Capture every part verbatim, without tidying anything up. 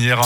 revenir.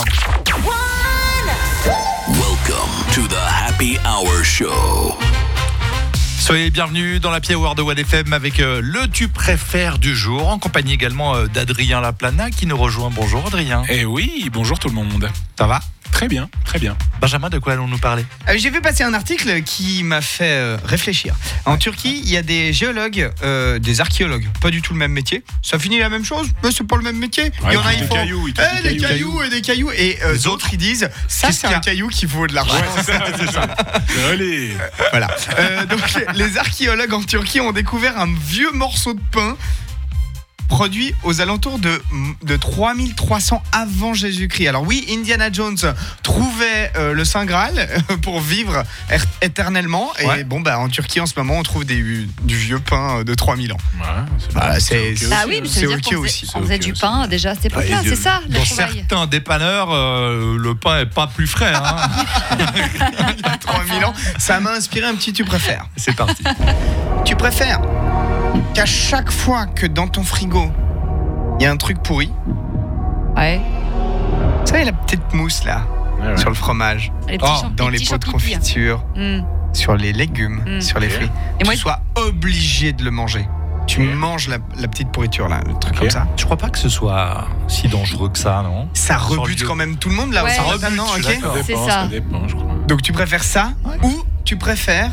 Welcome to the Happy Hour Show. Soyez bienvenus dans l'Happy Hour de One F M avec euh, le tu préfères du jour, en compagnie également euh, d'Adrien Laplana qui nous rejoint. Bonjour Adrien. Eh oui, bonjour tout le monde. Ça va ? Très bien, très bien. Benjamin, de quoi allons-nous parler ? Euh, J'ai vu passer un article qui m'a fait euh, réfléchir. En Turquie, il y a des géologues, euh, des archéologues. Pas du tout le même métier. Ça finit la même chose, mais c'est pas le même métier. Ouais, il y en a, des ils font cailloux, ils eh, trouvent des des cailloux, cailloux. et des cailloux. Et euh, Les d'autres, ils disent ça, Qu'est-ce c'est qu'il y un a caillou qui vaut de l'argent. Ouais, c'est ça, c'est ça. Allez. Voilà. Euh, donc, les archéologues en Turquie ont découvert un vieux morceau de pain produit aux alentours de, de trois mille trois cents avant Jésus-Christ. Alors oui, Indiana Jones trouvait euh, le Saint Graal pour vivre er- éternellement. Et Ouais. bon, bah, en Turquie, en ce moment, on trouve des, du vieux pain de trois mille ans. Ouais, c'est Voilà, bon, c'est- ok c'est- Ah oui, mais ça c'est veut dire ok qu'on faisait, aussi, on c'est faisait ok du aussi. pain déjà à cette époque-là, Bah, c'est ça la Dans trouvaille. certains dépanneurs, euh, le pain est pas plus frais. Hein. Il y a trois mille ans. Ça m'a inspiré un petit tu préfères. C'est parti. Tu préfères qu'à chaque fois que dans ton frigo, il y a un truc pourri, Ouais. vous savez la petite mousse là, Ouais, ouais. sur le fromage, Les petits Oh, champ- dans les les petits pots de champignons. confiture, Mm. sur les légumes, Mm. sur les Ok. fruits, Et moi, tu sois obligé de le manger. Tu Ok. manges la, la petite pourriture là, le truc Ok. comme ça. Je crois pas que ce soit si dangereux que ça, non ? Ça Sur le rebute lieu. quand même tout le monde là. Ouais. au Ça Sarrasin, rebute, non, je suis ok. d'accord. Ça dépend, C'est ça. ça dépend, je crois. Donc tu préfères ça ou tu préfères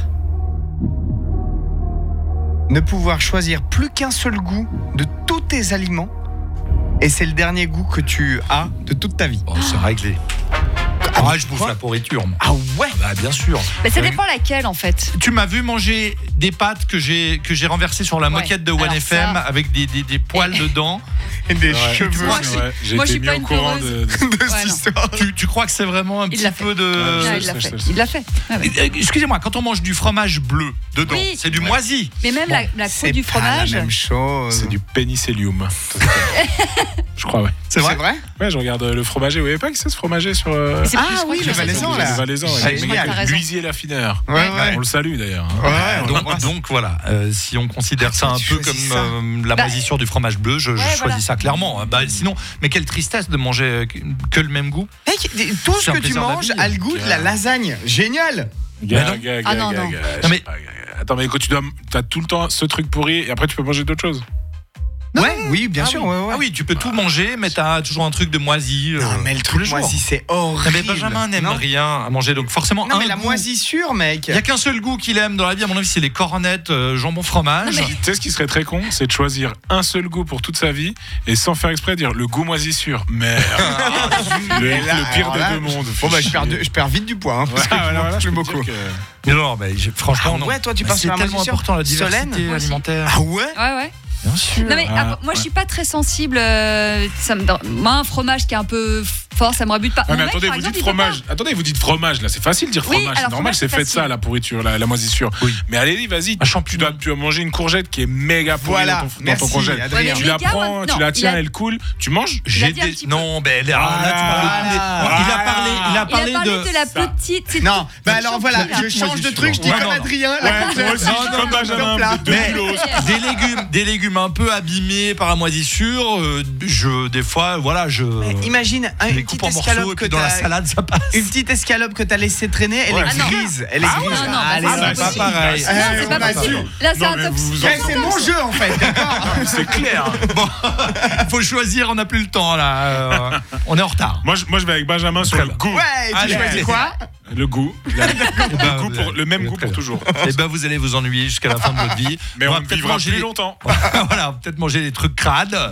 ne pouvoir choisir plus qu'un seul goût de tous tes aliments et c'est le dernier goût que tu as de toute ta vie. Oh, c'est réglé. Ah, je bouffe quoi la pourriture. moi. Ah ouais. Bah, bien sûr. Mais ça dépend laquelle en fait. Tu m'as vu manger des pâtes que j'ai que j'ai renversées sur la Ouais. moquette de One Alors F M ça- avec des, des, des poils dedans. Et des Ouais. cheveux Moi, Ouais, je suis- j'ai moi, je été suis mis pas au une courant peureuse. de. de- de Ouais, cette non. histoire. Tu, tu crois que c'est vraiment un Il petit l'a fait. peu de... Non, je il l'a sais, fait. je sais. Il l'a fait. Ouais, ouais. Euh, Excusez-moi, quand on mange du fromage bleu dedans, Oui. c'est du moisi. Mais même la, la C'est croûte du pas fromage. la même chose. C'est du pénicillium. Je crois, ouais. C'est vrai, vrai Ouais, je regarde euh, le fromager. Vous voyez pas que c'est ce fromager sur. euh, Mais c'est Ah plus, je crois oui, que le je sais Valaisan, pas. là. Le Valaisan, C'est ouais. génial. T'as raison. L'huisier l'affineur. Ouais, ouais. On le salue d'ailleurs. hein. Ouais, donc, donc, donc voilà, euh, si on considère ça un tu peu comme choisis ça. euh, la Bah, moisissure du fromage bleu, je, je ouais, choisis voilà. ça clairement. Bah, sinon, mais quelle tristesse de manger euh, que le même goût. Mec, tout C'est ce un que tu plaisir manges de la vie. a le goût de la lasagne. Génial. Gars, non. gars, Ah gars, non, gars, non. gars, je Non, mais- sais pas, gars, gars. Attends, mais quand tu dois, t'as tout le temps ce truc pourri et après tu peux manger d'autres choses. Ouais, oui, bien Ah sûr. oui. Ouais, ouais. Ah oui, tu peux tout manger, mais t'as toujours un truc de moisi. euh, Non, mais le tous les truc jours. moisi, c'est Ah, horrible. mais Benjamin n'aime Non. rien à manger, donc forcément Non, un mais la goût. moisissure, mec. Il n'y a qu'un seul goût qu'il aime dans la vie, à mon avis, c'est les cornettes euh, jambon fromage. Non, mais- Tu sais ce qui serait très con, c'est de choisir un seul goût pour toute sa vie et sans faire exprès dire le goût moisissure. Merde. le, Et là, le pire alors des là, deux mondes. Bon, bah, je perds, de- je perds vite du poids, hein, parce Ouais, que je voilà, mange voilà, je plus peux te beaucoup. dire que- Non, mais j'ai- franchement, Ah non. ouais, toi, tu Mais passes c'est sur la tellement moisissure. important la diversité Solène, moi aussi. alimentaire. Ah ouais. Ouais, ouais. Bien sûr. Non mais Ah, ah, moi je ouais. suis pas très sensible. euh, ça me, dans- moi un fromage qui est un peu fort, ça me rebute pas. Ouais, Mon mais mec, attendez, par vous exemple, dites il peut fromage. Attendez, vous dites fromage là, c'est facile de dire Oui, fromage. C'est alors, normal, fromage, c'est c'est fait de ça facile. la pourriture, la, la moisissure. Oui. Mais allez, vas-y. Un champignon. Tu dois, tu vas manger une courgette qui est méga pourrie Voilà. dans ton, dans Merci, ton congèle. Adrien. Ouais, Tu mais la méga, prends, ouais, tu non, la il tiens, a- elle coule. Tu manges. Il a dit un petit peu. Non, ben là, là, tu parles- Voilà. il a parlé, il a Il a parlé parlé de. de la ça. petite. c'est Non, tout bah petit alors voilà, champignons, je là. change de truc, je dis Ouais, comme non, non. Adrien. Ouais, la moi congèle. aussi, Non, je suis non, comme non, Benjamin, non, là. de Mais Doulos. des légumes, des légumes un peu abîmés par la moisissure. euh, je, des fois, voilà, je. Mais Imagine un- je les une coupe petite en morceaux et escalope que puis dans la t'as. salade, ça passe. Une petite escalope que t'as laissée traîner, elle Ouais. est Ah non. grise. Elle est Ah grise. non, non, bah, Allez, ça, c'est c'est pas pas possible. pareil. Non, Non, Eh, c'est on pas a possible. su. Là c'est Non, un mais top vous- six. vous en- Eh, c'est mon jeu en fait, d'accord. C'est clair. Bon, faut choisir, on n'a plus le temps là. euh, on est en retard. Moi, je, moi, je vais avec Benjamin sur Très le bien. goût. Ouais, tu Allez, choisis allez. quoi? Le goût. La- Eh le, ben, goût pour- le même très goût bien. pour toujours. Et ben vous allez vous ennuyer jusqu'à la fin de votre vie. Mais va on peut-être vivra manger plus des- longtemps. voilà, on va peut-être manger des trucs crades.